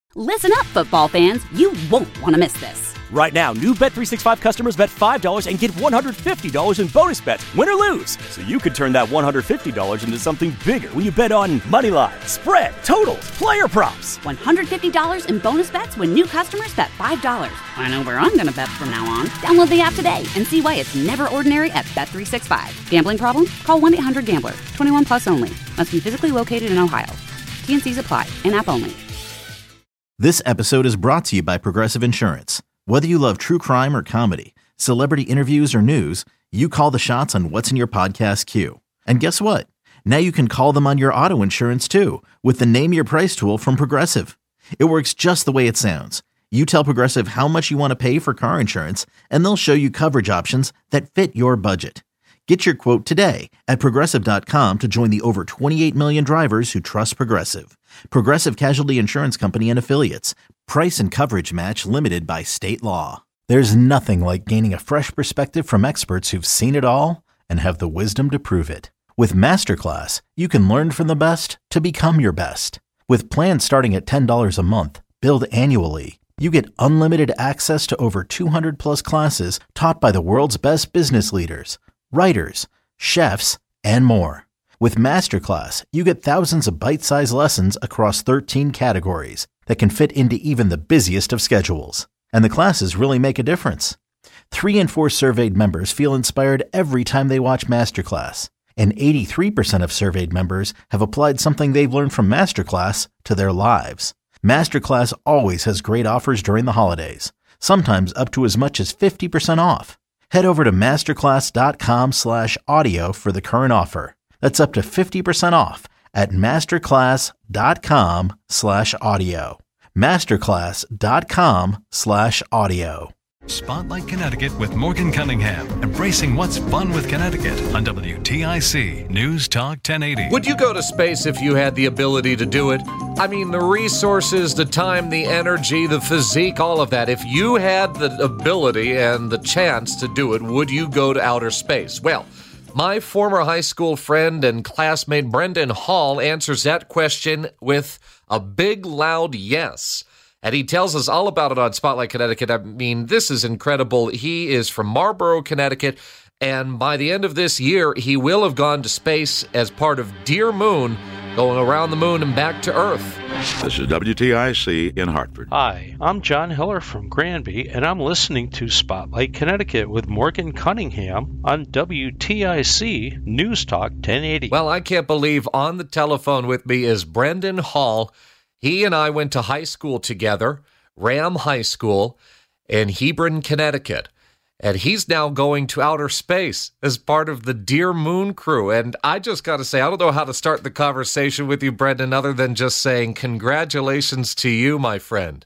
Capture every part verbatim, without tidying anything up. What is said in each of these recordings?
Listen up, football fans. You won't want to miss this. Right now, new Bet three sixty-five customers bet five dollars and get one hundred fifty dollars in bonus bets, win or lose. So you could turn that one hundred fifty dollars into something bigger when you bet on money line, spread, totals, player props. one hundred fifty dollars in bonus bets when new customers bet five dollars. I know where I'm going to bet from now on. Download the app today and see why it's never ordinary at Bet three sixty-five. Gambling problem? Call one eight hundred gambler. twenty-one plus only. Must be physically located in Ohio. T N Cs apply. In-app only. This episode is brought to you by Progressive Insurance. Whether you love true crime or comedy, celebrity interviews or news, you call the shots on what's in your podcast queue. And guess what? Now you can call them on your auto insurance too with the Name Your Price tool from Progressive. It works just the way it sounds. You tell Progressive how much you want to pay for car insurance, and they'll show you coverage options that fit your budget. Get your quote today at Progressive dot com to join the over twenty-eight million drivers who trust Progressive. Progressive Casualty Insurance Company and Affiliates. Price and coverage match limited by state law. There's nothing like gaining a fresh perspective from experts who've seen it all and have the wisdom to prove it. With Masterclass, you can learn from the best to become your best. With plans starting at ten dollars a month, billed annually, you get unlimited access to over two hundred plus classes taught by the world's best business leaders, writers, chefs, and more. With Masterclass, you get thousands of bite-sized lessons across thirteen categories that can fit into even the busiest of schedules. And the classes really make a difference. Three in four surveyed members feel inspired every time they watch Masterclass. And eighty-three percent of surveyed members have applied something they've learned from Masterclass to their lives. Masterclass always has great offers during the holidays, sometimes up to as much as fifty percent off. Head over to masterclass.com slash audio for the current offer. That's up to fifty percent off at masterclass.com slash audio. Masterclass.com slash audio. Spotlight Connecticut with Morgan Cunningham, embracing what's fun with Connecticut on W T I C News Talk ten eighty. Would you go to space if you had the ability to do it? I mean, the resources, the time, the energy, the physique, all of that. If you had the ability and the chance to do it, would you go to outer space? Well, my former high school friend and classmate Brendan Hall answers that question with a big, loud yes. And he tells us all about it on Spotlight Connecticut. I mean, this is incredible. He is from Marlborough, Connecticut, and by the end of this year, he will have gone to space as part of Dear Moon, going around the moon and back to Earth. This is W T I C in Hartford. Hi, I'm John Hiller from Granby, and I'm listening to Spotlight Connecticut with Morgan Cunningham on W T I C News Talk ten eighty. Well, I can't believe on the telephone with me is Brendan Hall. He and I went to high school together, Ram High School in Hebron, Connecticut. And he's now going to outer space as part of the Dear Moon crew. And I just got to say, I don't know how to start the conversation with you, Brendan, other than just saying congratulations to you, my friend.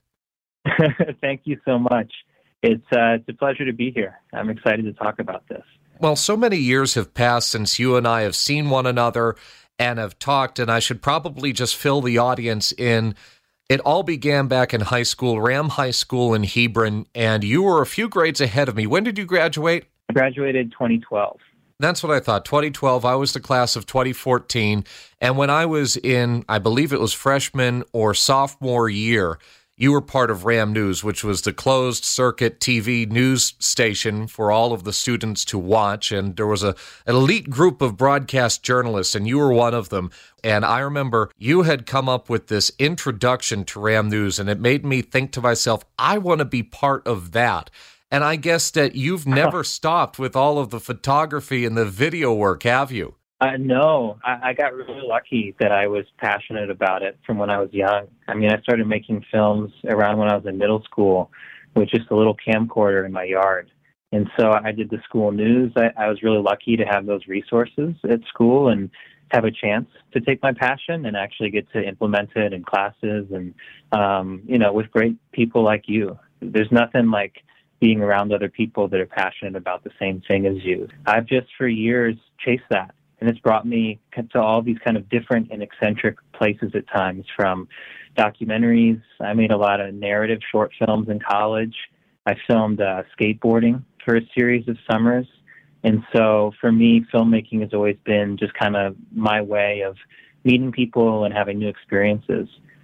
Thank you so much. It's, uh, it's a pleasure to be here. I'm excited to talk about this. Well, so many years have passed since you and I have seen one another and have talked, and I should probably just fill the audience in. It all began back in high school, Ram High School in Hebron, and you were a few grades ahead of me. When did you graduate? I graduated twenty twelve. That's what I thought, twenty twelve. I was the class of twenty fourteen, and when I was in, I believe it was freshman or sophomore year, you were part of Ram News, which was the closed circuit T V news station for all of the students to watch. And there was a, an elite group of broadcast journalists, and you were one of them. And I remember you had come up with this introduction to Ram News, and it made me think to myself, I want to be part of that. And I guess that you've never stopped with all of the photography and the video work, have you? Uh, no, I, I got really lucky that I was passionate about it from when I was young. I mean, I started making films around when I was in middle school with just a little camcorder in my yard. And so I did the school news. I, I was really lucky to have those resources at school and have a chance to take my passion and actually get to implement it in classes and, um, you know, with great people like you. There's nothing like being around other people that are passionate about the same thing as you. I've just for years chased that. And it's brought me to all these kind of different and eccentric places at times, from documentaries. I made a lot of narrative short films in college. I filmed uh, skateboarding for a series of summers. And so for me, filmmaking has always been just kind of my way of meeting people and having new experiences.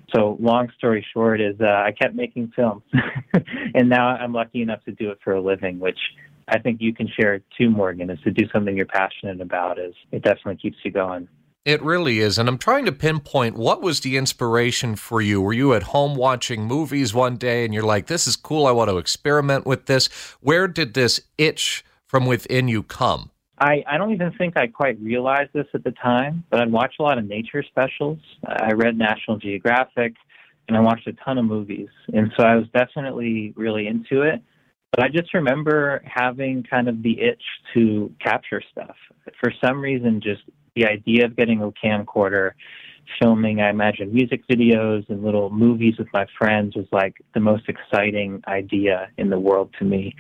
So long story short is uh, I kept making films, and now I'm lucky enough to do it for a living, which I think you can share too, Morgan, is to do something you're passionate about. Is it definitely keeps you going. It really is, and I'm trying to pinpoint what was the inspiration for you. Were you at home watching movies one day and you're like, this is cool, I want to experiment with this? Where did this itch from within you come? I, I don't even think I quite realized this at the time, but I'd watch a lot of nature specials. I read National Geographic, and I watched a ton of movies. And so I was definitely really into it. But I just remember having kind of the itch to capture stuff. For some reason, just the idea of getting a camcorder, filming, I imagine, music videos and little movies with my friends was like the most exciting idea in the world to me.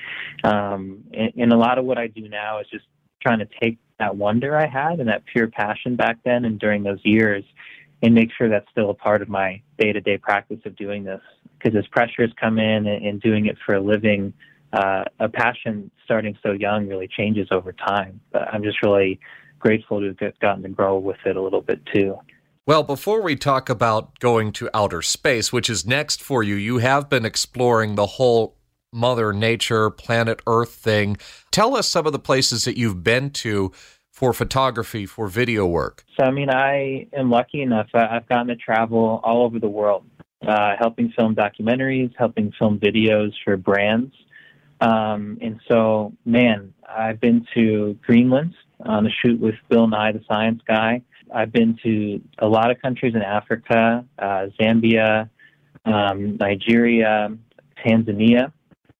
Um, and, and a lot of what I do now is just trying to take that wonder I had and that pure passion back then and during those years and make sure that's still a part of my day-to-day practice of doing this. Because as pressures come in and, and doing it for a living, uh, a passion starting so young really changes over time. But I'm just really grateful to have gotten to grow with it a little bit too. Well, before we talk about going to outer space, which is next for you, you have been exploring the whole Mother Nature, planet Earth thing. Tell us some of the places that you've been to for photography, for video work. So, I mean, I am lucky enough. I've gotten to travel all over the world, uh, helping film documentaries, helping film videos for brands. Um, and so, man, I've been to Greenland on a shoot with Bill Nye, the Science Guy. I've been to a lot of countries in Africa, uh, Zambia, um, Nigeria, Tanzania.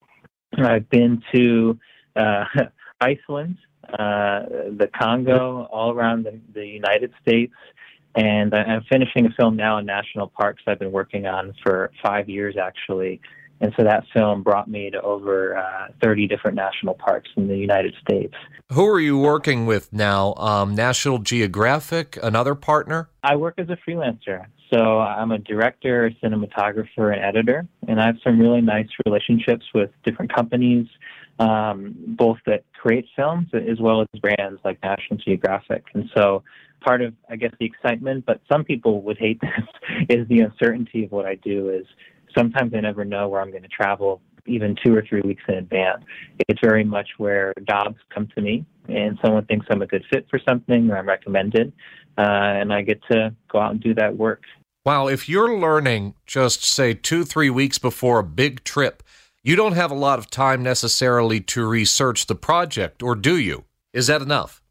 I've been to uh, Iceland, uh, the Congo, all around the, the United States, and I'm finishing a film now in national parks I've been working on for five years, actually. And so that film brought me to over uh, thirty different national parks in the United States. Who are you working with now? Um, National Geographic, another partner? I work as a freelancer. So I'm a director, cinematographer, and editor, and I have some really nice relationships with different companies, um, both that create films as well as brands like National Geographic. And so part of, I guess, the excitement, but some people would hate this, is the uncertainty of what I do is sometimes I never know where I'm going to travel even two or three weeks in advance. It's very much where jobs come to me and someone thinks I'm a good fit for something or I'm recommended, uh, and I get to go out and do that work. Wow, if you're learning just, say, two, three weeks before a big trip, you don't have a lot of time necessarily to research the project, or do you? Is that enough?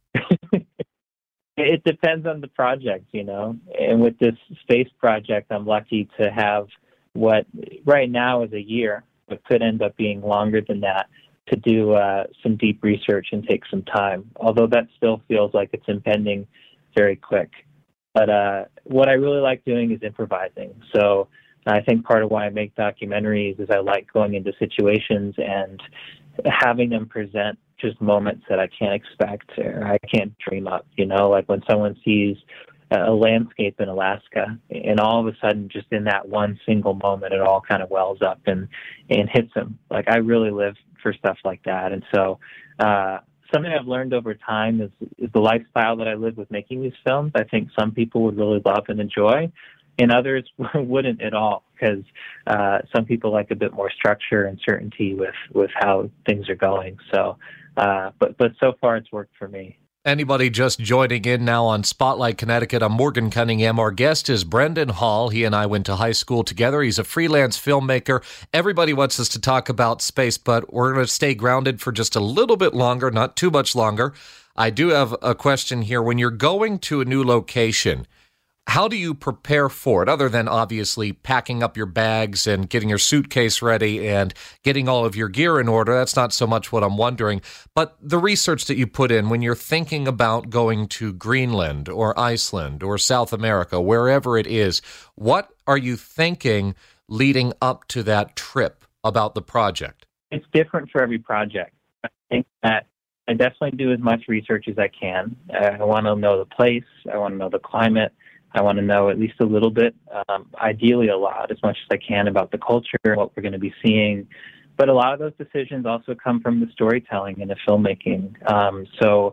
It depends on the project, you know. And with this space project, I'm lucky to have what right now is a year, but could end up being longer than that, to do uh, some deep research and take some time, although that still feels like it's impending very quick. But uh, what I really like doing is improvising. So I think part of why I make documentaries is I like going into situations and having them present just moments that I can't expect or I can't dream up, you know, like when someone sees a landscape in Alaska and all of a sudden just in that one single moment it all kind of wells up and, and hits them. Like I really live for stuff like that. And so uh, something I've learned over time is, is the lifestyle that I live with making these films. I think some people would really love and enjoy, and others wouldn't at all, because uh, some people like a bit more structure and certainty with, with how things are going. So, uh, but but so far it's worked for me. Anybody just joining in now on Spotlight Connecticut, I'm Morgan Cunningham. Our guest is Brendan Hall. He and I went to high school together. He's a freelance filmmaker. Everybody wants us to talk about space, but we're going to stay grounded for just a little bit longer, not too much longer. I do have a question here. When you're going to a new location, how do you prepare for it, other than obviously packing up your bags and getting your suitcase ready and getting all of your gear in order? That's not so much what I'm wondering. But the research that you put in when you're thinking about going to Greenland or Iceland or South America, wherever it is, what are you thinking leading up to that trip about the project? It's different for every project. I think that I definitely do as much research as I can. I want to know the place. I want to know the climate. I want to know at least a little bit, um, ideally a lot, as much as I can about the culture, what we're going to be seeing. But a lot of those decisions also come from the storytelling and the filmmaking. Um, so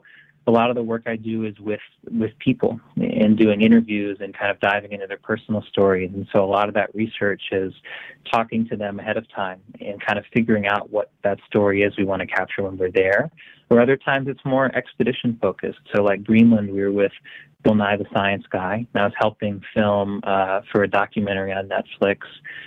a lot of the work I do is with, with people and doing interviews and kind of diving into their personal stories. And so a lot of that research is talking to them ahead of time and kind of figuring out what that story is we want to capture when we're there. Or other times it's more expedition focused. So like Greenland, we were with Bill Nye the Science Guy, and I was helping film uh, for a documentary on Netflix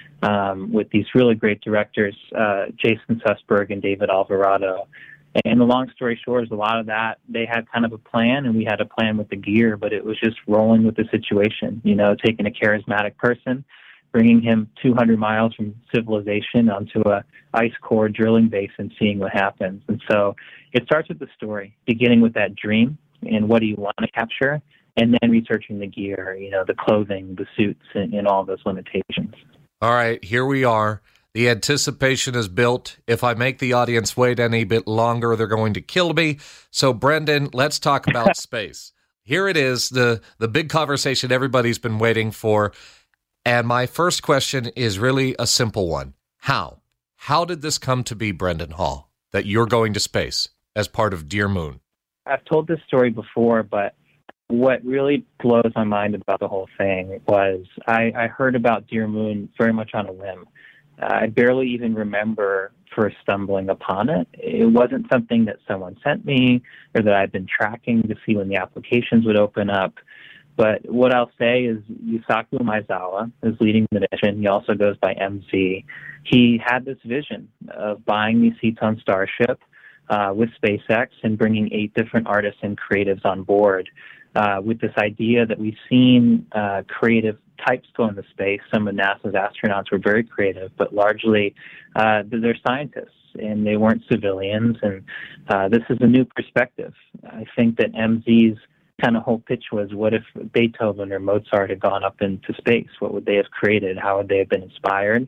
um, with these really great directors, uh, Jason Sussberg and David Alvarado. And the long story short is a lot of that, they had kind of a plan, and we had a plan with the gear, but it was just rolling with the situation, you know, taking a charismatic person, bringing him two hundred miles from civilization onto a ice core drilling base and seeing what happens. And so it starts with the story, beginning with that dream and what do you want to capture, and then researching the gear, you know, the clothing, the suits, and, and all those limitations. All right, here we are. The anticipation is built. If I make the audience wait any bit longer, they're going to kill me. So, Brendan, let's talk about space. Here it is, the, the big conversation everybody's been waiting for. And my first question is really a simple one. How? How did this come to be, Brendan Hall, that you're going to space as part of Dear Moon? I've told this story before, but what really blows my mind about the whole thing was I, I heard about Dear Moon very much on a whim. I barely even remember first stumbling upon it. It wasn't something that someone sent me or that I've been tracking to see when the applications would open up. But what I'll say is Yusaku Maezawa is leading the mission. He also goes by M Z. He had this vision of buying these seats on Starship uh, with SpaceX and bringing eight different artists and creatives on board uh, with this idea that we've seen uh, creative types go into space. Some of NASA's astronauts were very creative, but largely uh, they're scientists and they weren't civilians. And uh, this is a new perspective. I think that M Z's kind of whole pitch was, what if Beethoven or Mozart had gone up into space? What would they have created? How would they have been inspired?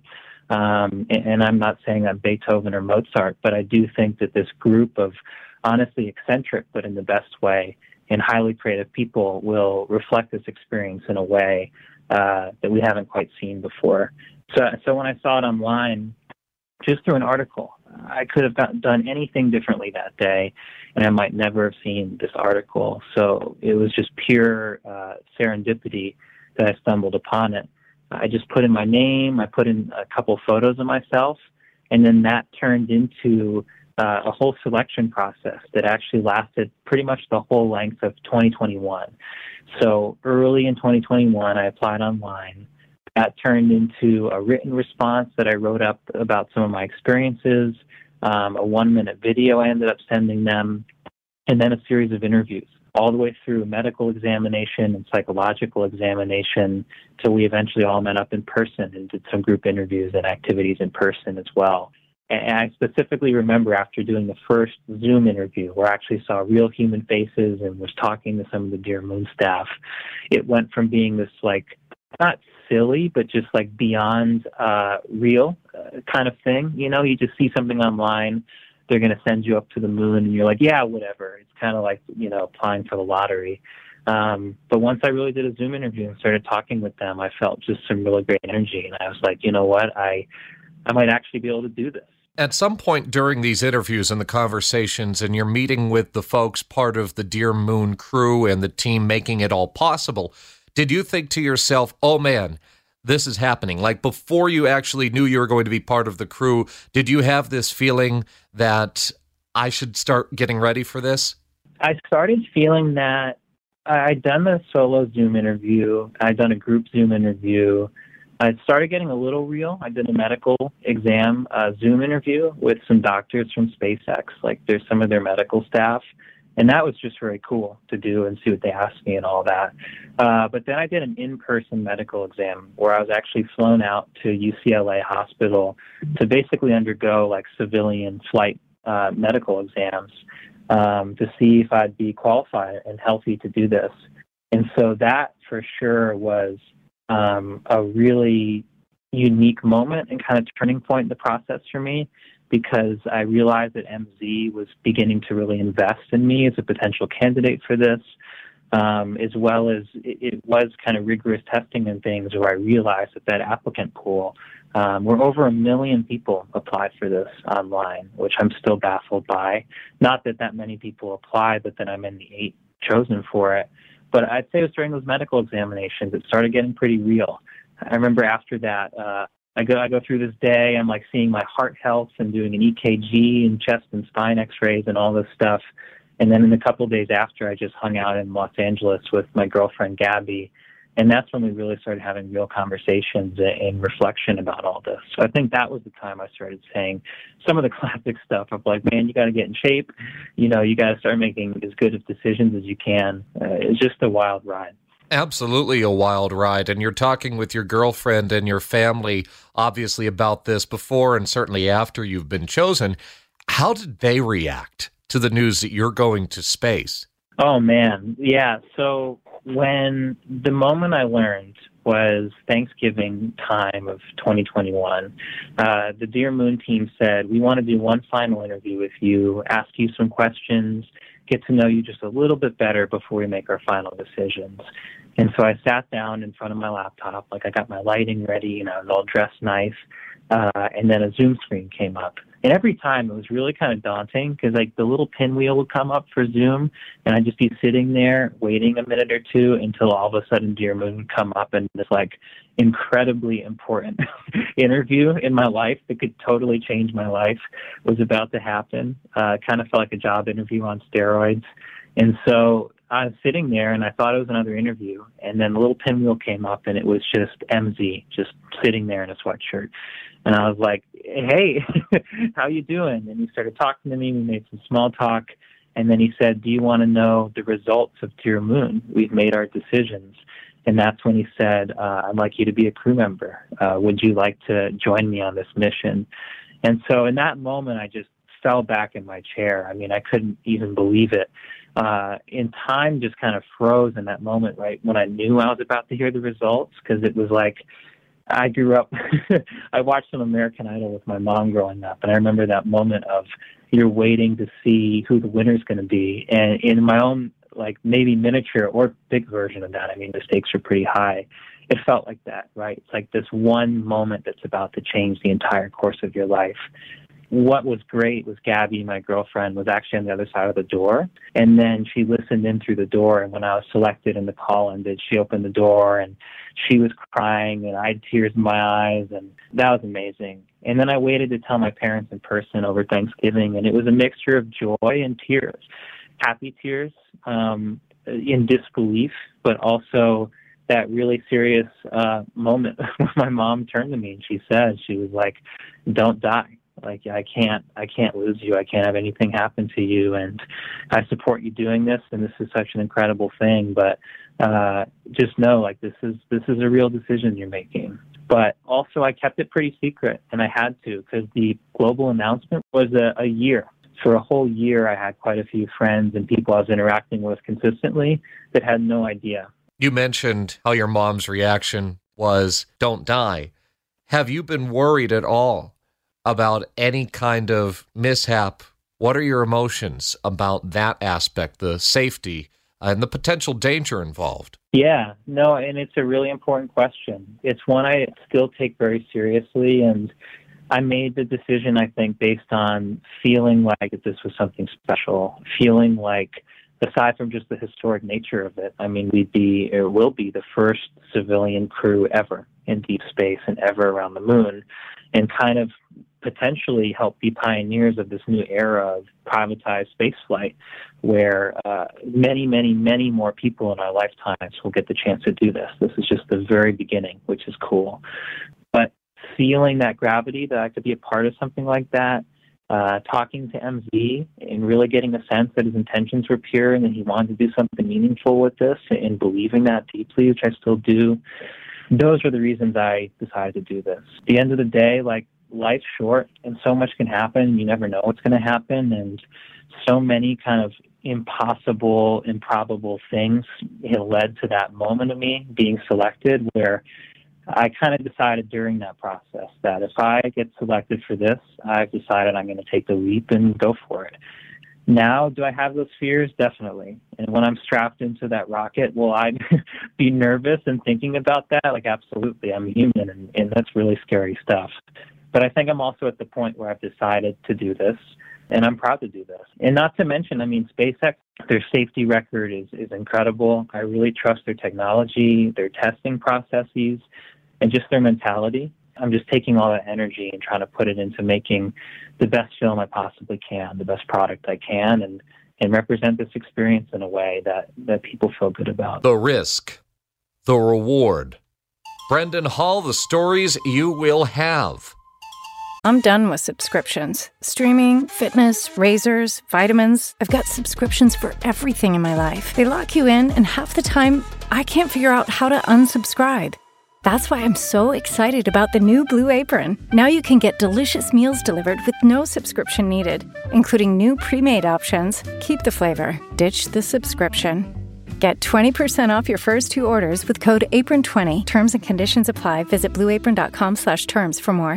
Um, and, and I'm not saying I'm Beethoven or Mozart, but I do think that this group of honestly eccentric, but in the best way, and highly creative people will reflect this experience in a way uh, that we haven't quite seen before. So, so when I saw it online, just through an article, I could have got, done anything differently that day, and I might never have seen this article. So it was just pure uh, serendipity that I stumbled upon it. I just put in my name, I put in a couple photos of myself, and then that turned into uh, a whole selection process that actually lasted pretty much the whole length of twenty twenty-one. So early in twenty twenty-one, I applied online. That turned into a written response that I wrote up about some of my experiences, um, a one-minute video I ended up sending them, and then a series of interviews, all the way through medical examination and psychological examination, till we eventually all met up in person and did some group interviews and activities in person as well. And I specifically remember after doing the first Zoom interview, where I actually saw real human faces and was talking to some of the Dear Moon staff, it went from being this, like, not silly, but just like beyond uh, real uh, kind of thing. You know, you just see something online, they're going to send you up to the moon, and you're like, yeah, whatever. It's kind of like, you know, applying for the lottery. Um, but once I really did a Zoom interview and started talking with them, I felt just some really great energy. And I was like, you know what, I, I might actually be able to do this. At some point during these interviews and the conversations, and you're meeting with the folks part of the Dear Moon crew and the team making it all possible, did you think to yourself, oh man, this is happening? Like, before you actually knew you were going to be part of the crew, did you have this feeling that I should start getting ready for this? I started feeling that I'd done the solo Zoom interview. I'd done a group Zoom interview. I started getting a little real. I did a medical exam uh, Zoom interview with some doctors from SpaceX. Like, there's some of their medical staff. And that was just very cool to do and see what they asked me and all that. Uh, but then I did an in-person medical exam where I was actually flown out to U C L A hospital to basically undergo like civilian flight uh, medical exams um, to see if I'd be qualified and healthy to do this. And so that for sure was um, a really unique moment and kind of turning point in the process for me, because I realized that M Z was beginning to really invest in me as a potential candidate for this, um, as well as it, it was kind of rigorous testing and things where I realized that that applicant pool Um, where over a million people applied for this online, which I'm still baffled by. Not that that many people apply, but that I'm in the eight chosen for it. But I'd say it was during those medical examinations, it started getting pretty real. I remember after that, uh, I go I go through this day, I'm like seeing my heart health and doing an E K G and chest and spine x-rays and all this stuff. And then in a couple of days after, I just hung out in Los Angeles with my girlfriend, Gabby. And that's when we really started having real conversations and reflection about all this. So I think that was the time I started saying some of the classic stuff of like, man, you got to get in shape. You know, you got to start making as good of decisions as you can. Uh, it's just a wild ride. Absolutely a wild ride. And you're talking with your girlfriend and your family, obviously, about this before and certainly after you've been chosen. How did they react to the news that you're going to space? Oh, man. Yeah. So when the moment I learned was Thanksgiving time of twenty twenty-one, uh, the Dear Moon team said, we want to do one final interview with you, ask you some questions, get to know you just a little bit better before we make our final decisions. And so I sat down in front of my laptop, like I got my lighting ready, you know, I was all dressed nice, uh, and then a Zoom screen came up. And every time it was really kind of daunting because like the little pinwheel would come up for Zoom and I'd just be sitting there waiting a minute or two until all of a sudden Dear Moon would come up and this like incredibly important interview in my life that could totally change my life was about to happen. Uh, kind of felt like a job interview on steroids. And so I was sitting there and I thought it was another interview. And then the little pinwheel came up and it was just M Z just sitting there in a sweatshirt. And I was like, hey, how you doing? And he started talking to me. We made some small talk. And then he said, do you want to know the results of Dear Moon? We've made our decisions. And that's when he said, uh, I'd like you to be a crew member. Uh, would you like to join me on this mission? And so in that moment, I just fell back in my chair. I mean, I couldn't even believe it. Uh, in time just kind of froze in that moment, right, when I knew I was about to hear the results, because it was like, I grew up, I watched some American Idol with my mom growing up, and I remember that moment of you're waiting to see who the winner's going to be. And in my own, like, maybe miniature or big version of that, I mean, the stakes are pretty high. It felt like that, right? It's like this one moment that's about to change the entire course of your life. What was great was Gabby, my girlfriend, was actually on the other side of the door. And then she listened in through the door. And when I was selected and the call ended, she opened the door and she was crying and I had tears in my eyes. And that was amazing. And then I waited to tell my parents in person over Thanksgiving. And it was a mixture of joy and tears, happy tears, um, in disbelief, but also that really serious uh, moment when my mom turned to me and she said, she was like, don't die. Like, I can't, I can't lose you. I can't have anything happen to you. And I support you doing this. And this is such an incredible thing. But uh, just know, like, this is, this is a real decision you're making. But also I kept it pretty secret, and I had to, because the global announcement was a, a year. For a whole year, I had quite a few friends and people I was interacting with consistently that had no idea. You mentioned how your mom's reaction was, don't die. Have you been worried at all about any kind of mishap? What are your emotions about that aspect, the safety and the potential danger involved? Yeah, no, and it's a really important question. It's one I still take very seriously, and I made the decision, I think, based on feeling like this was something special, feeling like, aside from just the historic nature of it, I mean, we'd be, or will be, the first civilian crew ever in deep space and ever around the moon, and kind of potentially help be pioneers of this new era of privatized spaceflight, where uh, many, many, many more people in our lifetimes will get the chance to do this. This is just the very beginning, which is cool. But feeling that gravity, that I could be a part of something like that, uh, talking to M Z and really getting a sense that his intentions were pure and that he wanted to do something meaningful with this, and believing that deeply, which I still do, those are the reasons I decided to do this. At the end of the day, like, life's short and so much can happen. You never know what's going to happen. And so many kind of impossible, improbable things, you know, led to that moment of me being selected, where I kind of decided during that process that if I get selected for this, I've decided I'm going to take the leap and go for it. Now, do I have those fears? Definitely. And when I'm strapped into that rocket, will I be nervous and thinking about that? Like, absolutely. I'm human, and, and that's really scary stuff. But I think I'm also at the point where I've decided to do this, and I'm proud to do this. And not to mention, I mean, SpaceX, their safety record is, is incredible. I really trust their technology, their testing processes, and just their mentality. I'm just taking all that energy and trying to put it into making the best film I possibly can, the best product I can, and, and represent this experience in a way that, that people feel good about. The risk, the reward. Brendan Hall, the stories you will have. I'm done with subscriptions. Streaming, fitness, razors, vitamins. I've got subscriptions for everything in my life. They lock you in, and half the time, I can't figure out how to unsubscribe. That's why I'm so excited about the new Blue Apron. Now you can get delicious meals delivered with no subscription needed, including new pre-made options. Keep the flavor, ditch the subscription. Get twenty percent off your first two orders with code apron twenty. Terms and conditions apply. Visit blueapron.com slash terms for more.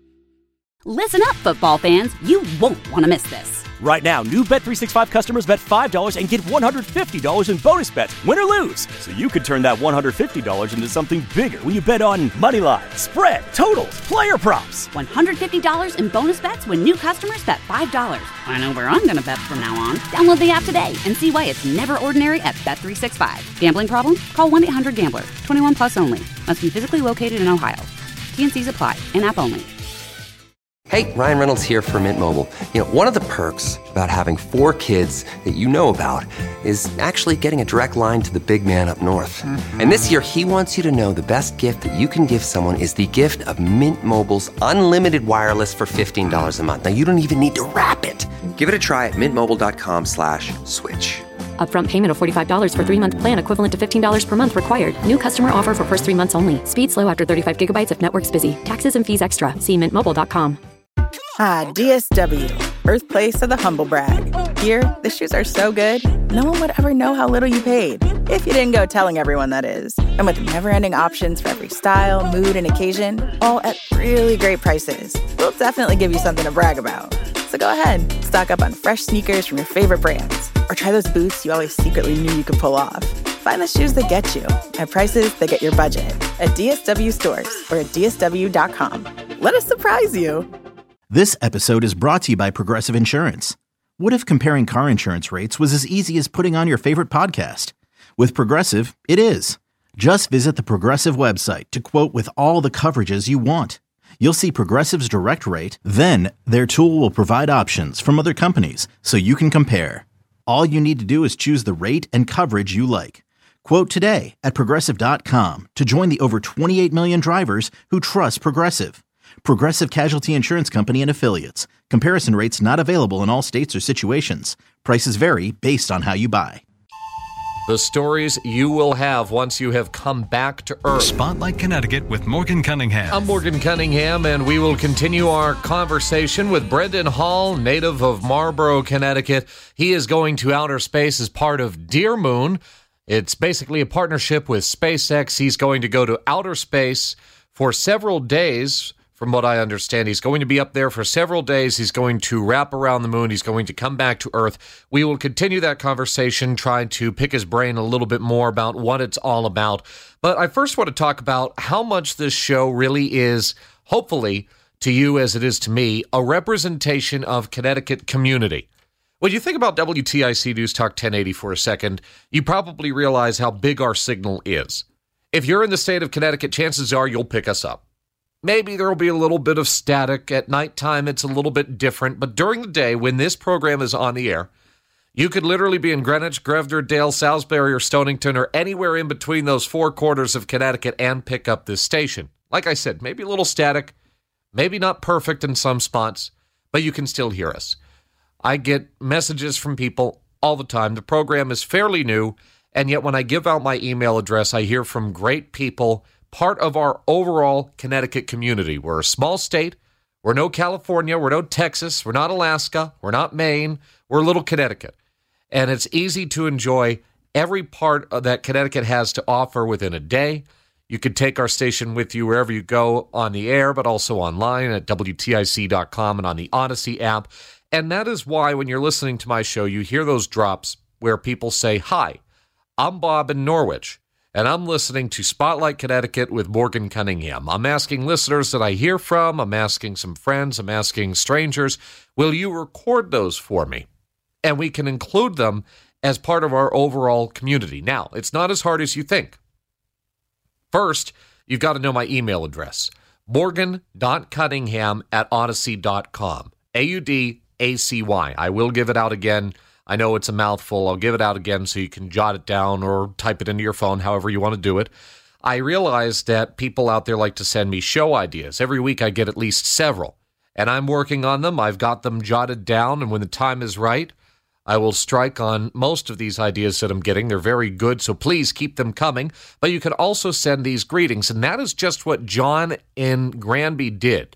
Listen up, football fans. You won't want to miss this. Right now, new Bet three sixty-five customers bet five dollars and get one hundred fifty dollars in bonus bets, win or lose. So you could turn that one hundred fifty dollars into something bigger when you bet on money line, spread, totals, player props. one hundred fifty dollars in bonus bets when new customers bet five dollars. I know where I'm going to bet from now on. Download the app today and see why it's never ordinary at Bet three sixty-five. Gambling problem? Call one eight hundred gambler. twenty-one plus only. Must be physically located in Ohio. T N Cs apply. In-app only. Hey, Ryan Reynolds here for Mint Mobile. You know, one of the perks about having four kids that you know about is actually getting a direct line to the big man up north. Mm-hmm. And this year, he wants you to know the best gift that you can give someone is the gift of Mint Mobile's unlimited wireless for fifteen dollars a month. Now, you don't even need to wrap it. Give it a try at mintmobile.com slash switch. Upfront payment of forty-five dollars for three-month plan equivalent to fifteen dollars per month required. New customer offer for first three months only. Speed slow after thirty-five gigabytes if network's busy. Taxes and fees extra. See mint mobile dot com. Ah, D S W, birthplace of the humble brag. Here, the shoes are so good, no one would ever know how little you paid. If you didn't go telling everyone, that is. And with never-ending options for every style, mood, and occasion, all at really great prices, we'll definitely give you something to brag about. So go ahead, stock up on fresh sneakers from your favorite brands, or try those boots you always secretly knew you could pull off. Find the shoes that get you, at prices that get your budget, at D S W stores or at D S W dot com. Let us surprise you. This episode is brought to you by Progressive Insurance. What if comparing car insurance rates was as easy as putting on your favorite podcast? With Progressive, it is. Just visit the Progressive website to quote with all the coverages you want. You'll see Progressive's direct rate, then their tool will provide options from other companies so you can compare. All you need to do is choose the rate and coverage you like. Quote today at Progressive dot com to join the over twenty-eight million drivers who trust Progressive. Progressive Casualty Insurance Company and Affiliates. Comparison rates not available in all states or situations. Prices vary based on how you buy. The stories you will have once you have come back to Earth. Spotlight Connecticut with Morgan Cunningham. I'm Morgan Cunningham, and we will continue our conversation with Brendan Hall, native of Marlborough, Connecticut. He is going to outer space as part of Dear Moon. It's basically a partnership with SpaceX. He's going to go to outer space for several days. From what I understand, he's going to be up there for several days. He's going to wrap around the moon. He's going to come back to Earth. We will continue that conversation, trying to pick his brain a little bit more about what it's all about. But I first want to talk about how much this show really is, hopefully, to you as it is to me, a representation of Connecticut community. When you think about W T I C News Talk ten eighty for a second, you probably realize how big our signal is. If you're in the state of Connecticut, chances are you'll pick us up. Maybe there will be a little bit of static. At nighttime, it's a little bit different. But during the day, when this program is on the air, you could literally be in Greenwich, Grosvenor, Dale, Salisbury, or Stonington, or anywhere in between those four quarters of Connecticut and pick up this station. Like I said, maybe a little static, maybe not perfect in some spots, but you can still hear us. I get messages from people all the time. The program is fairly new, and yet when I give out my email address, I hear from great people, part of our overall Connecticut community. We're a small state. We're no California. We're no Texas. We're not Alaska. We're not Maine. We're little Connecticut. And it's easy to enjoy every part of that Connecticut has to offer within a day. You can take our station with you wherever you go on the air, but also online at W T I C dot com and on the Odyssey app. And that is why when you're listening to my show, you hear those drops where people say, "Hi, I'm Bob in Norwich, and I'm listening to Spotlight Connecticut with Morgan Cunningham. I'm asking listeners that I hear from, I'm asking some friends, I'm asking strangers, will you record those for me?" And we can include them as part of our overall community. Now, it's not as hard as you think. First, you've got to know my email address, morgan dot cunningham at odyssey dot com, A U D A C Y. I will give it out again. I know it's a mouthful. I'll give it out again so you can jot it down or type it into your phone, however you want to do it. I realize that people out there like to send me show ideas. Every week I get at least several, and I'm working on them. I've got them jotted down, and when the time is right, I will strike on most of these ideas that I'm getting. They're very good, so please keep them coming. But you can also send these greetings, and that is just what John in Granby did.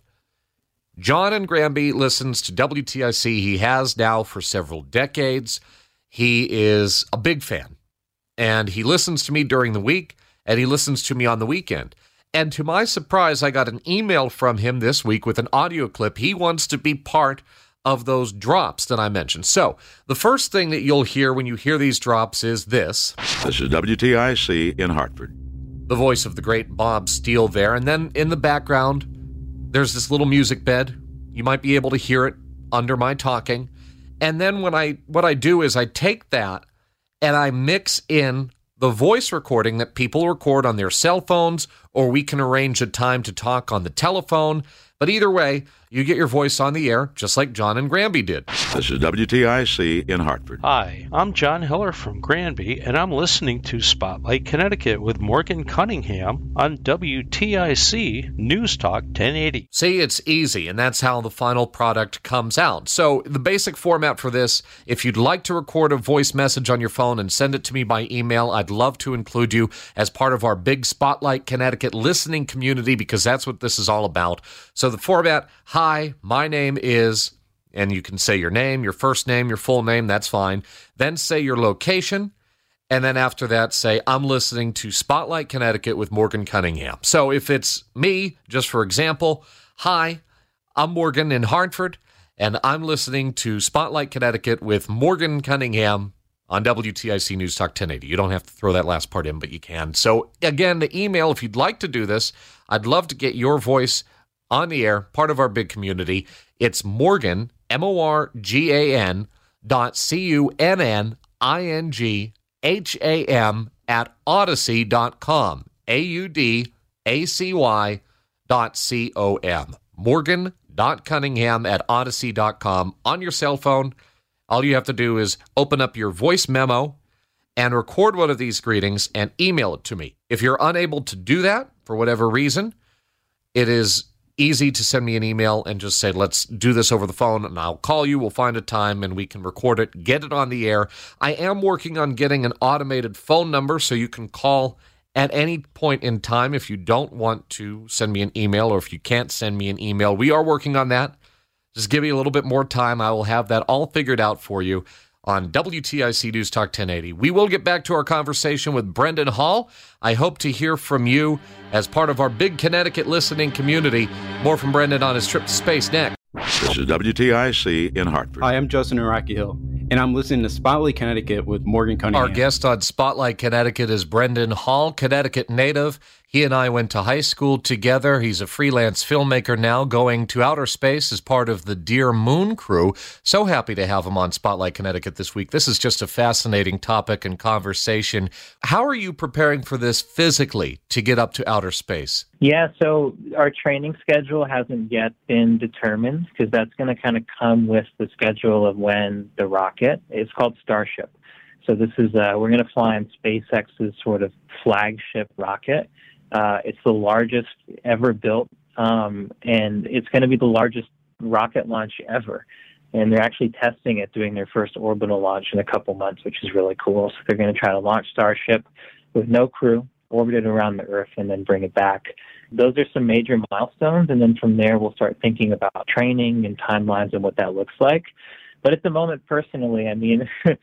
John in Granby listens to W T I C. He has now for several decades. He is a big fan, and he listens to me during the week, and he listens to me on the weekend. And to my surprise, I got an email from him this week with an audio clip. He wants to be part of those drops that I mentioned. So the first thing that you'll hear when you hear these drops is this. This is W T I C in Hartford. The voice of the great Bob Steele there. And then in the background, there's this little music bed. You might be able to hear it under my talking. And then when I what I do is I take that and I mix in the voice recording that people record on their cell phones, or we can arrange a time to talk on the telephone. But either way, you get your voice on the air, just like John and Granby did. This is W T I C in Hartford. Hi, I'm John Hiller from Granby, and I'm listening to Spotlight Connecticut with Morgan Cunningham on W T I C News Talk ten eighty. See, it's easy, and that's how the final product comes out. So the basic format for this, if you'd like to record a voice message on your phone and send it to me by email, I'd love to include you as part of our big Spotlight Connecticut listening community, because that's what this is all about. So the format, hi, my name is, and you can say your name, your first name, your full name, that's fine. Then say your location, and then after that say, I'm listening to Spotlight Connecticut with Morgan Cunningham. So if it's me, just for example, hi, I'm Morgan in Hartford, and I'm listening to Spotlight Connecticut with Morgan Cunningham on W T I C News Talk ten eighty. You don't have to throw that last part in, but you can. So again, the email, if you'd like to do this, I'd love to get your voice on the air, part of our big community. It's Morgan, M O R G A N dot C U N N I N G H A M at odyssey dot com. A U D A C Y dot C O M. Morgan dot Cunningham at odyssey dot com. On your cell phone, all you have to do is open up your voice memo and record one of these greetings and email it to me. If you're unable to do that for whatever reason, it is easy to send me an email and just say, let's do this over the phone, and I'll call you, we'll find a time, and we can record it, get it on the air. I am working on getting an automated phone number so you can call at any point in time if you don't want to send me an email, or if you can't send me an email. We are working on that. Just give me a little bit more time. I will have that all figured out for you on W T I C News Talk ten eighty. We will get back to our conversation with Brendan Hall. I hope to hear from you as part of our big Connecticut listening community. More from Brendan on his trip to space next. This is W T I C in Hartford. Hi, I'm Justin Iraqi Hill, and I'm listening to Spotlight Connecticut with Morgan Cunningham. Our guest on Spotlight Connecticut is Brendan Hall, Connecticut native. He and I went to high school together. He's a freelance filmmaker now, going to outer space as part of the Dear Moon crew. So happy to have him on Spotlight Connecticut this week. This is just a fascinating topic and conversation. How are you preparing for this physically to get up to outer space? Yeah, so our training schedule hasn't yet been determined, because that's going to kind of come with the schedule of when the rocket, it's called Starship. So this is, uh, we're going to fly on SpaceX's sort of flagship rocket. Uh, it's the largest ever built, um, and it's going to be the largest rocket launch ever. And they're actually testing it, doing their first orbital launch in a couple months, which is really cool. So they're going to try to launch Starship with no crew, orbit it around the Earth, and then bring it back. Those are some major milestones, and then from there we'll start thinking about training and timelines and what that looks like. But at the moment, personally, I mean,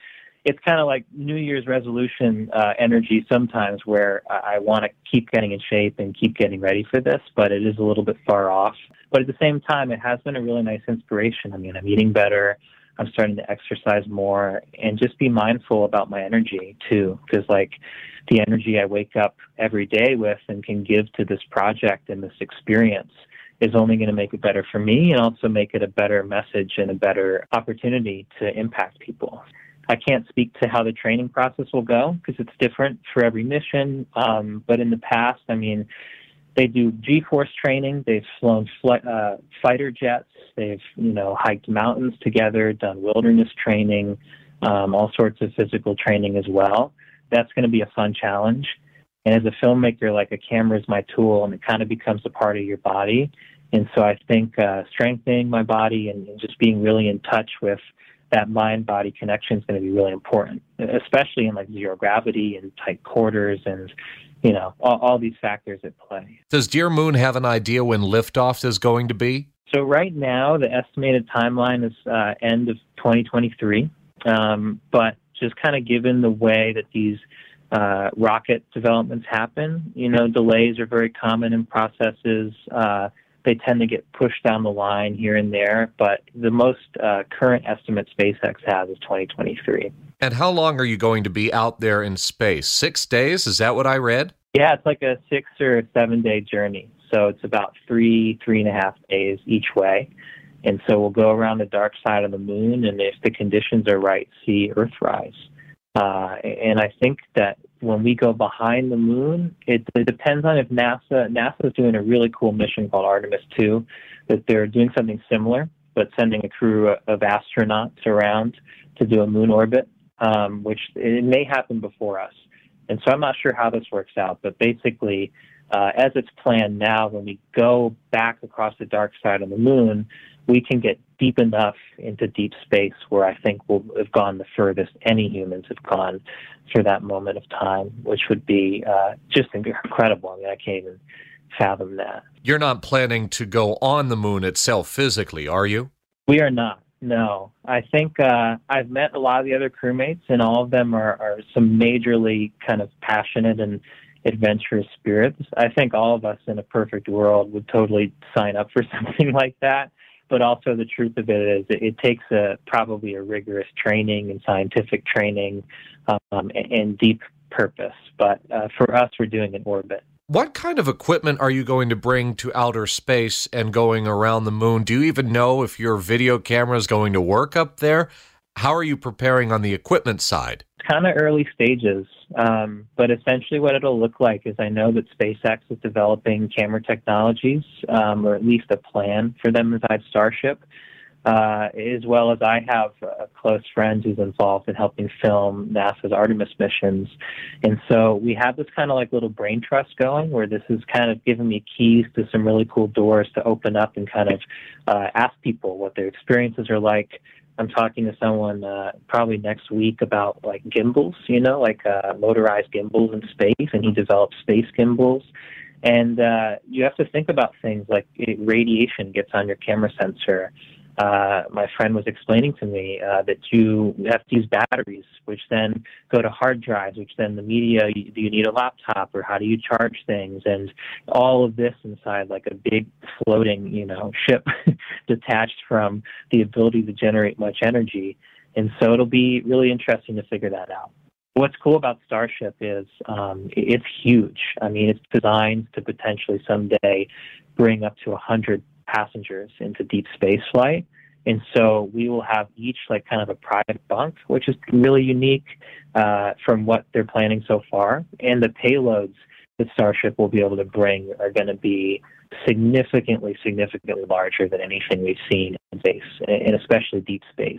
it's kind of like New Year's resolution uh, energy sometimes, where I, I want to keep getting in shape and keep getting ready for this, but it is a little bit far off. But at the same time, it has been a really nice inspiration. I mean, I'm eating better. I'm starting to exercise more and just be mindful about my energy too, because like the energy I wake up every day with and can give to this project and this experience is only going to make it better for me and also make it a better message and a better opportunity to impact people. I can't speak to how the training process will go because it's different for every mission. Um, but in the past, I mean, they do G-force training. They've flown fl- uh, fighter jets. They've, you know, hiked mountains together, done wilderness training, um, all sorts of physical training as well. That's going to be a fun challenge. And as a filmmaker, like a camera is my tool, and it kind of becomes a part of your body. And so I think uh, strengthening my body and, and just being really in touch with that mind-body connection is going to be really important, especially in like zero gravity and tight quarters and, you know, all, all these factors at play. Does Dear Moon have an idea when liftoff is going to be? So right now, the estimated timeline is uh, end of twenty twenty-three. Um, but just kind of given the way that these uh, rocket developments happen, you know, delays are very common in processes. Uh, they tend to get pushed down the line here and there. But the most uh, current estimate SpaceX has is twenty twenty-three. And how long are you going to be out there in space? Six days? Is that what I read? Yeah, it's like a six or seven day journey. So it's about three, three and a half days each way. And so we'll go around the dark side of the moon, and if the conditions are right, see Earthrise. Uh, and I think that when we go behind the moon, it, it depends on if NASA, NASA is doing a really cool mission called Artemis two, that they're doing something similar, but sending a crew of astronauts around to do a moon orbit, um, which it may happen before us. And so I'm not sure how this works out, but basically, uh, as it's planned now, when we go back across the dark side of the moon, we can get deep enough into deep space where I think we'll have gone the furthest any humans have gone for that moment of time, which would be uh, just incredible. I mean, I can't even fathom that. You're not planning to go on the moon itself physically, are you? We are not. No, I think uh, I've met a lot of the other crewmates, and all of them are, are some majorly kind of passionate and adventurous spirits. I think all of us in a perfect world would totally sign up for something like that. But also the truth of it is it, it takes a, probably a rigorous training and scientific training um, and, and deep purpose. But uh, for us, we're doing an orbit. What kind of equipment are you going to bring to outer space and going around the moon? Do you even know if your video camera is going to work up there? How are you preparing on the equipment side? It's kind of early stages, um, but essentially what it'll look like is I know that SpaceX is developing camera technologies, um, or at least a plan for them inside Starship, uh, as well as I have a close friend who's involved in helping film NASA's Artemis missions. And so we have this kind of like little brain trust going where this is kind of giving me keys to some really cool doors to open up and kind of uh, ask people what their experiences are like. I'm talking to someone uh, probably next week about like gimbals, you know, like uh, motorized gimbals in space, and he develops space gimbals. And uh, you have to think about things like it, radiation gets on your camera sensor. Uh, my friend was explaining to me uh, that you have to use batteries, which then go to hard drives, which then the media, you, do you need a laptop, or how do you charge things? And all of this inside like a big floating, you know, ship detached from the ability to generate much energy. And so it'll be really interesting to figure that out. What's cool about Starship is um, it's huge. I mean, it's designed to potentially someday bring up to one hundred passengers into deep space flight. And so we will have each like kind of a private bunk, which is really unique uh, from what they're planning so far. And the payloads that Starship will be able to bring are going to be significantly, significantly larger than anything we've seen in space, and especially deep space.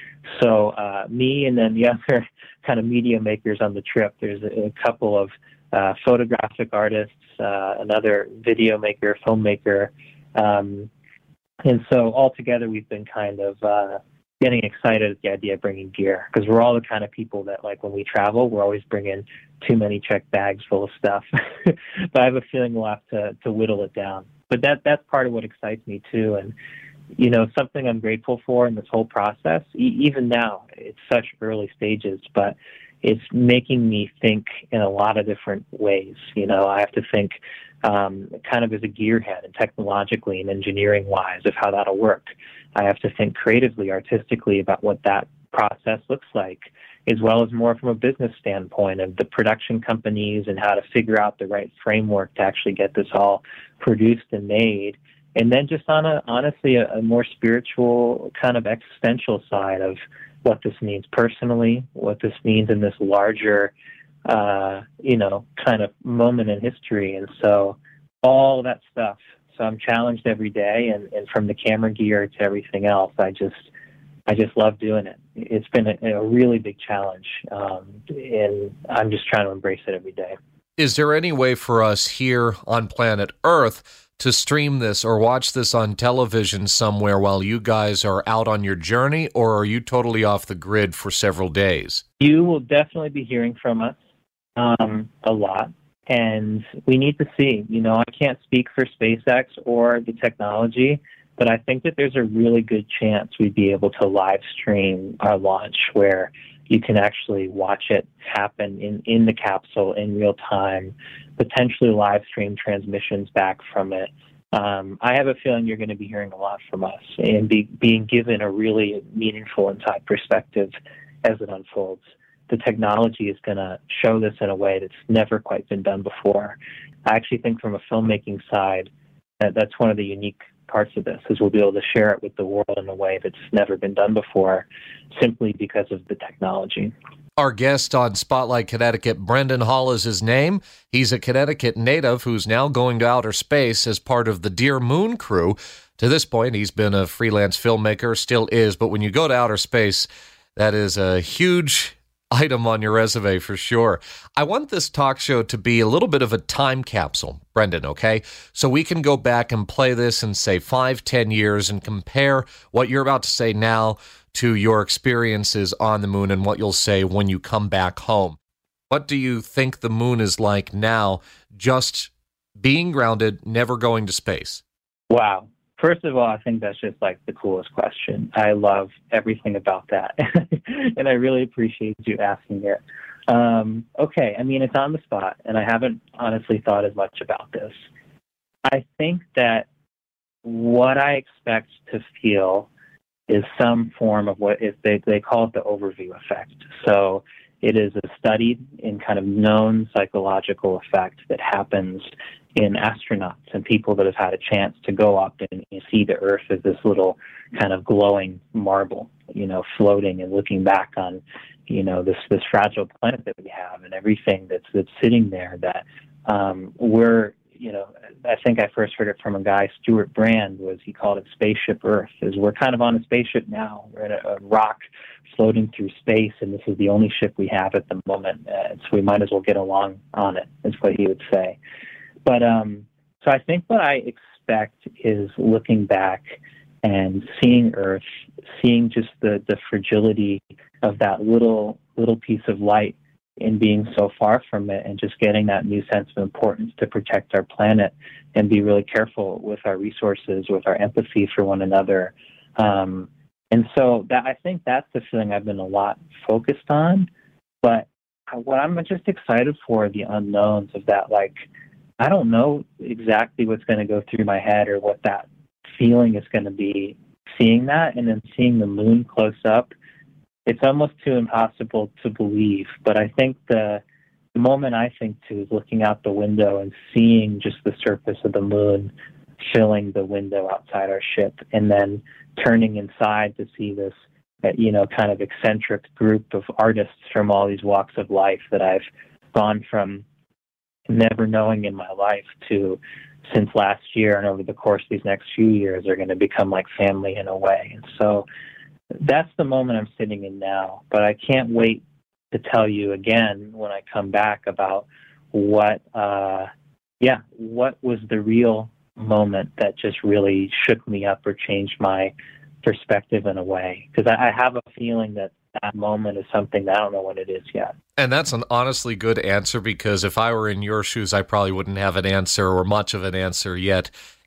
So uh, me and then the other kind of media makers on the trip, there's a, a couple of uh, photographic artists, uh, another video maker, filmmaker, Um, and so all together we've been kind of uh, getting excited at the idea of bringing gear, because we're all the kind of people that, like, when we travel, we're always bringing too many checked bags full of stuff. But I have a feeling we'll have to, to whittle it down. But that that's part of what excites me, too. And, you know, something I'm grateful for in this whole process. E- even now, it's such early stages, but it's making me think in a lot of different ways. You know, I have to think um, kind of as a gearhead and technologically and engineering-wise of how that'll work. I have to think creatively, artistically about what that process looks like, as well as more from a business standpoint of the production companies and how to figure out the right framework to actually get this all produced and made. And then just on a, honestly, a, a more spiritual kind of existential side of what this means personally, what this means in this larger, uh, you know, kind of moment in history. And so all that stuff. So I'm challenged every day, and, and from the camera gear to everything else, I just, I just love doing it. It's been a, a really big challenge, um, and I'm just trying to embrace it every day. Is there any way for us here on planet Earth to stream this or watch this on television somewhere while you guys are out on your journey, or are you totally off the grid for several days? You will definitely be hearing from us um, a lot, and we need to see. You know, I can't speak for SpaceX or the technology, but I think that there's a really good chance we'd be able to live stream our launch where you can actually watch it happen in, in the capsule in real time, potentially live stream transmissions back from it. Um, I have a feeling you're going to be hearing a lot from us and be, being given a really meaningful inside perspective as it unfolds. The technology is going to show this in a way that's never quite been done before. I actually think from a filmmaking side, that that's one of the unique parts of this, is we'll be able to share it with the world in a way that's never been done before, simply because of the technology. Our guest on Spotlight Connecticut, Brendan Hall is his name. He's a Connecticut native who's now going to outer space as part of the Dear Moon crew. To this point, he's been a freelance filmmaker, still is, but when you go to outer space, that is a huge item on your resume for sure. I want this talk show to be a little bit of a time capsule, Brendan, okay? So we can go back and play this in, say, five, ten years and compare what you're about to say now to your experiences on the moon and what you'll say when you come back home. What do you think the moon is like now, just being grounded, never going to space? Wow. First of all, I think that's just like the coolest question. I love everything about that. And I really appreciate you asking it. Um, okay, I mean, it's on the spot, and I haven't honestly thought as much about this. I think that what I expect to feel is some form of what is they, they call it the overview effect. So it is a studied and kind of known psychological effect that happens in astronauts and people that have had a chance to go up and, and see the Earth as this little kind of glowing marble, you know, floating and looking back on, you know, this this fragile planet that we have and everything that's that's sitting there. That um, we're, you know, I think I first heard it from a guy, Stuart Brand, was he called it Spaceship Earth. Is we're kind of on a spaceship now. We're in a, a rock floating through space, and this is the only ship we have at the moment. Uh, so we might as well get along on it, is what he would say. But um, so I think what I expect is looking back and seeing Earth, seeing just the, the fragility of that little little piece of light and being so far from it, and just getting that new sense of importance to protect our planet and be really careful with our resources, with our empathy for one another. Um, and so that I think that's the feeling I've been a lot focused on. But what I'm just excited for are the unknowns of that, like, I don't know exactly what's going to go through my head or what that feeling is going to be, seeing that and then seeing the moon close up. It's almost too impossible to believe, but I think the, the moment I think to is looking out the window and seeing just the surface of the moon filling the window outside our ship, and then turning inside to see this, you know, kind of eccentric group of artists from all these walks of life that I've gone from never knowing in my life to, since last year and over the course of these next few years, are going to become like family in a way. And so that's the moment I'm sitting in now. But I can't wait to tell you again when I come back about what, uh, yeah, what was the real moment that just really shook me up or changed my perspective in a way. Because I, I have a feeling that that moment is something that I don't know what it is yet. And that's an honestly good answer, because if I were in your shoes, I probably wouldn't have an answer or much of an answer yet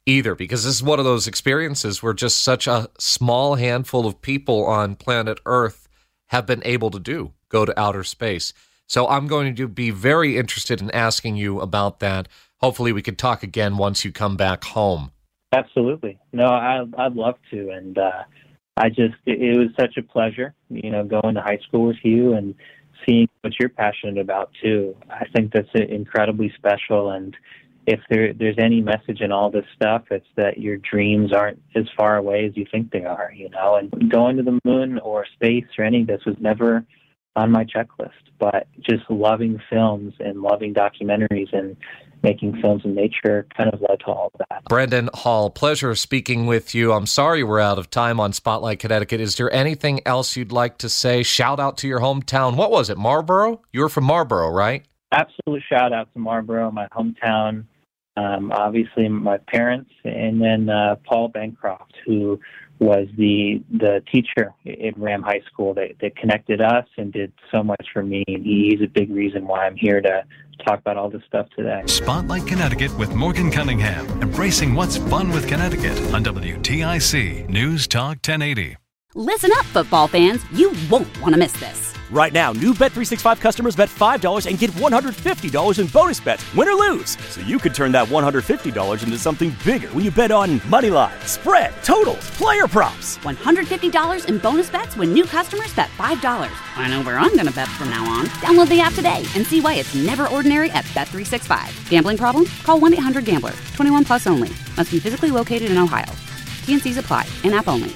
either, because this is one of those experiences where just such a small handful of people on planet Earth have been able to do, go to outer space. So I'm going to be very interested in asking you about that. Hopefully we could talk again once you come back home. Absolutely. No, I, I'd love to. And uh, I just, it, it was such a pleasure, you know, going to high school with you and seeing what you're passionate about too. I think that's incredibly special. And if there, there's any message in all this stuff, it's that your dreams aren't as far away as you think they are, you know, and going to the moon or space or any of this was never on my checklist, but just loving films and loving documentaries and making films in nature kind of led to all of that. Brendan Hall, pleasure speaking with you. I'm sorry we're out of time on Spotlight Connecticut. Is there anything else you'd like to say? Shout out to your hometown. What was it, Marlboro? You were from Marlboro, right? Absolute shout out to Marlboro, my hometown. Um, obviously, my parents, and then uh, Paul Bancroft, who was the the teacher at Ram High School that, that connected us and did so much for me. And he's a big reason why I'm here to talk about all this stuff today. Spotlight Connecticut with Morgan Cunningham, embracing what's fun with Connecticut on W T I C News Talk ten eighty. Listen up, football fans. You won't want to miss this. Right now, new Bet three sixty-five customers bet five dollars and get one hundred fifty dollars in bonus bets, win or lose. So you could turn that one hundred fifty dollars into something bigger when you bet on money line, spread, totals, player props. one hundred fifty dollars in bonus bets when new customers bet five dollars. I know where I'm going to bet from now on. Download the app today and see why it's never ordinary at Bet three sixty-five. Gambling problem? Call one eight hundred gambler. twenty-one plus only. Must be physically located in Ohio. T and C's apply. In-app only.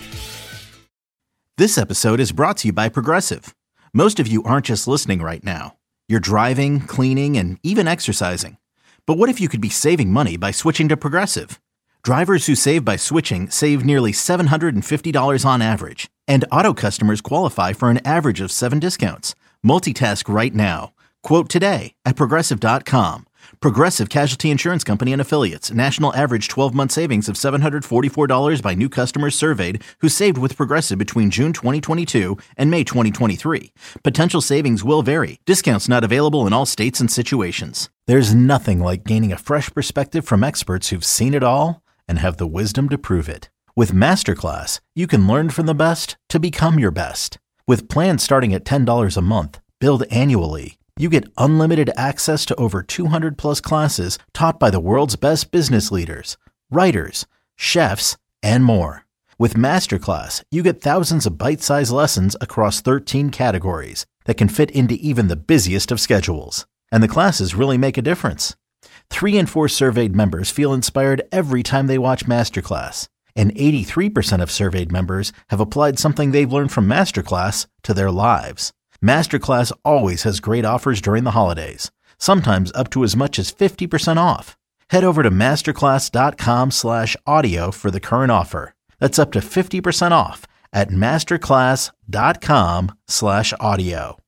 This episode is brought to you by Progressive. Most of you aren't just listening right now. You're driving, cleaning, and even exercising. But what if you could be saving money by switching to Progressive? Drivers who save by switching save nearly seven hundred fifty dollars on average. And auto customers qualify for an average of seven discounts. Multitask right now. Quote today at Progressive dot com. Progressive Casualty Insurance Company and Affiliates. National average twelve-month savings of seven hundred forty-four dollars by new customers surveyed who saved with Progressive between June twenty twenty-two and May twenty twenty-three. Potential savings will vary. Discounts not available in all states and situations. There's nothing like gaining a fresh perspective from experts who've seen it all and have the wisdom to prove it. With Masterclass, you can learn from the best to become your best. With plans starting at ten dollars a month, billed annually, you get unlimited access to over two hundred plus classes taught by the world's best business leaders, writers, chefs, and more. With Masterclass, you get thousands of bite-sized lessons across thirteen categories that can fit into even the busiest of schedules. And the classes really make a difference. Three in four surveyed members feel inspired every time they watch Masterclass. And eighty-three percent of surveyed members have applied something they've learned from Masterclass to their lives. Masterclass always has great offers during the holidays, sometimes up to as much as fifty percent off. Head over to masterclass.com slash audio for the current offer. That's up to fifty percent off at masterclass.com slash audio.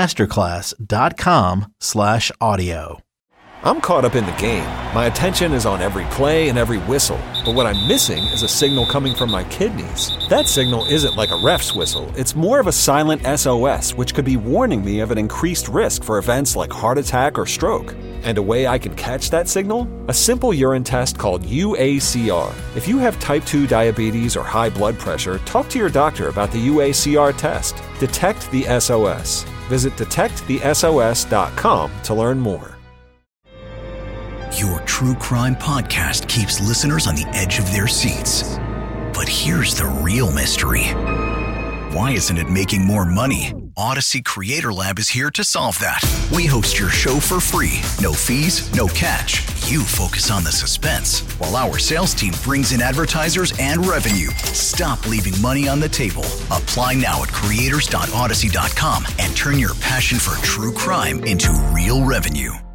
Masterclass.com slash audio. I'm caught up in the game. My attention is on every play and every whistle. But what I'm missing is a signal coming from my kidneys. That signal isn't like a ref's whistle. It's more of a silent S O S, which could be warning me of an increased risk for events like heart attack or stroke. And a way I can catch that signal? A simple urine test called U A C R. If you have type two diabetes or high blood pressure, talk to your doctor about the U A C R test. Detect the S O S. Visit detect the S O S dot com to learn more. Your true crime podcast keeps listeners on the edge of their seats. But here's the real mystery. Why isn't it making more money? Odyssey Creator Lab is here to solve that. We host your show for free. No fees, no catch. You focus on the suspense, while our sales team brings in advertisers and revenue. Stop leaving money on the table. Apply now at creators dot odyssey dot com and turn your passion for true crime into real revenue.